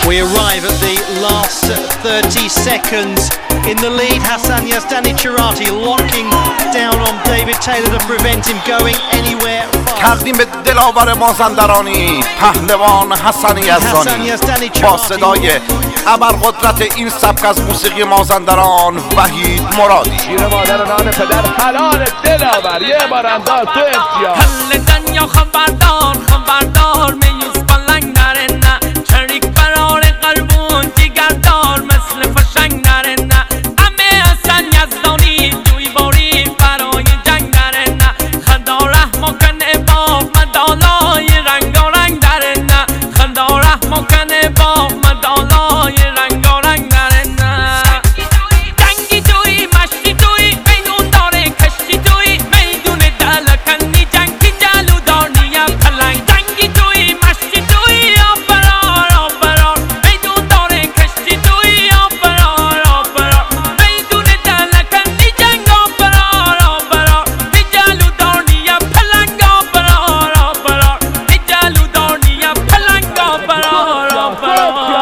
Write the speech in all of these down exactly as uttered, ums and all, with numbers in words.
We arrive at the last thirty seconds. In the lead, Hassan Yazdani Cherati locking down on David Taylor to prevent him going anywhere fast. تقدیم به دلاور مازندرانی پهلوان حسن یزدانی با صدای ابرقدرت این سبک از موسیقی مازندران وحید مرادی. شیر مادر نان پدر حلال دلاور یه بار انداز تو امتیاز. حل دنیا خبردار خبردار میوز بلنگ نره نه چریک برار قلبون دیگردار مثل فشنگ نره نه امه حسن یزدانی توی باری برای جنگ نره نه خدا رحم کنه با مدالای رنگارنگ نره نه خدا رحم کنه با مدالای رنگارنگ نره نه جنگی توی مشتی توی میدون داره کشتی توی میدون دلکنی جنگی جلو دارنی پلنگ جنگی توی مشتی توی آبرار آبرار میدون داره کشتی توی آبرار آبرار میدون دلکنی جنگ آبرار آبرار دی جلو دارنی پلنگ آبرار آبرار دی جلو دارنی پلنگ آبرار آبرار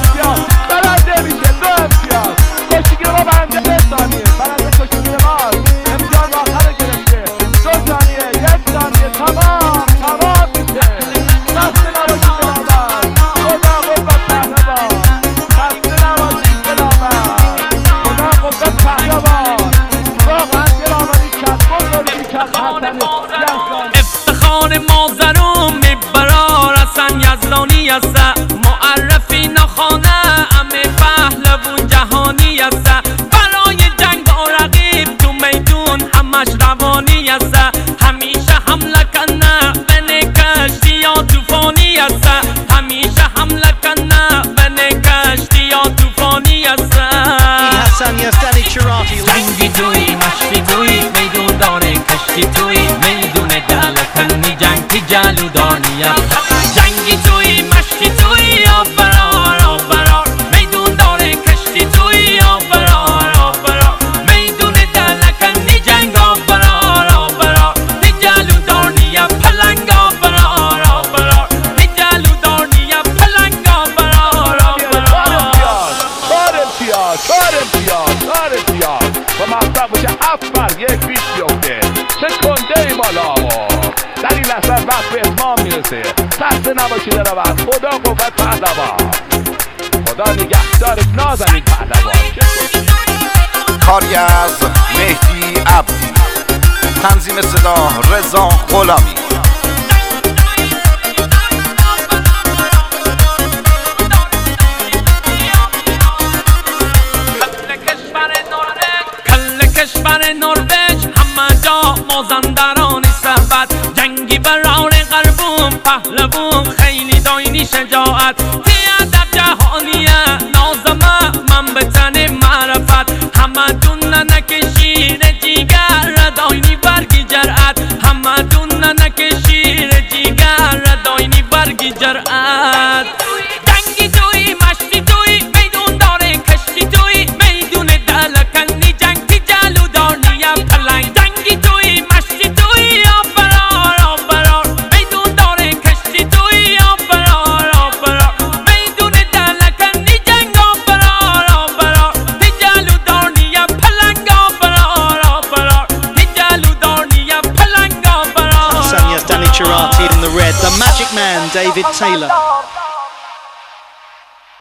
برنده میشه دو امتیاز. کشتیگیر ما برنده به ثانیه برنده کشتیگیر ما امتیاز آخر گرفته. دو ثانیه یک ثانیه تمام تمام میشه. خسته نباشید دلاور خدا قوت پهلوان. خسته نباشید دلاور خدا قوت پهلوان. واقعا دلاوری کرد بزرگی کرد حسن یزدانی. افتخار مازرون میبرار حسن یزدانی است معرفی نخانه امه پهلوان جهانی است برای جنگ با رقیب تو میدون همش روانی است همیشه حمله کنه بین کشتی یا طوفانی است همیشه حمله کنه بین کشتی یا طوفانی است Hassan Yazdani Cherati. جنگی توی مشتی توی میدون داره کشتی توی میدون دلکنی جنگی جلو دارنی جنگی توی مشتی توی آبرار آبرار میدون داره کشتی توی آبرار آبرار میدون دلکنی جنگ آبرار آبرار دی جلو دارنی پلنگ آبرار آبرار دی جلو دارنی پلنگ آبرار آبرار چهار امتیاز چهار امتیاز چهار امتیاز و مطلب باشه هفت بر یک بیش بیفته. چه کنده ای مالا آقا در این لحظه وقت به اتمام میرسه. خسته نباشید دلاور خدا قوت پهلوان. خدا نگهدار نازنین پهلوان. کاری از مهدی عبدی، تنظیم صدا رضا غلامی. کشور نروژ همه جا مازندران صحبت جنگی برار قلبون پهلوان خیلی داینی شجاعت ادب جهانیه نازمه من به تن معرفت همه دون نکشیر جیگر داینی برگی جرأت همه دون نکشیر جیگر داینی برگی جرأت جنگی توی مشتی توی میدون داره کشتی توی میدون دلکنی جنگی جلو دارنی پلنگ جنگی توی مشتی توی آبرار آبرار میدون داره کشتی توی آبرار آبرار میدون دلکنی جنگ آبرار آبرار دی جلو دارنی پلنگ آبرار آبرار دی جلو دارنی پلنگ آبرار. Hassan Yazdani Cherati in the red. The Magic Man, David Taylor.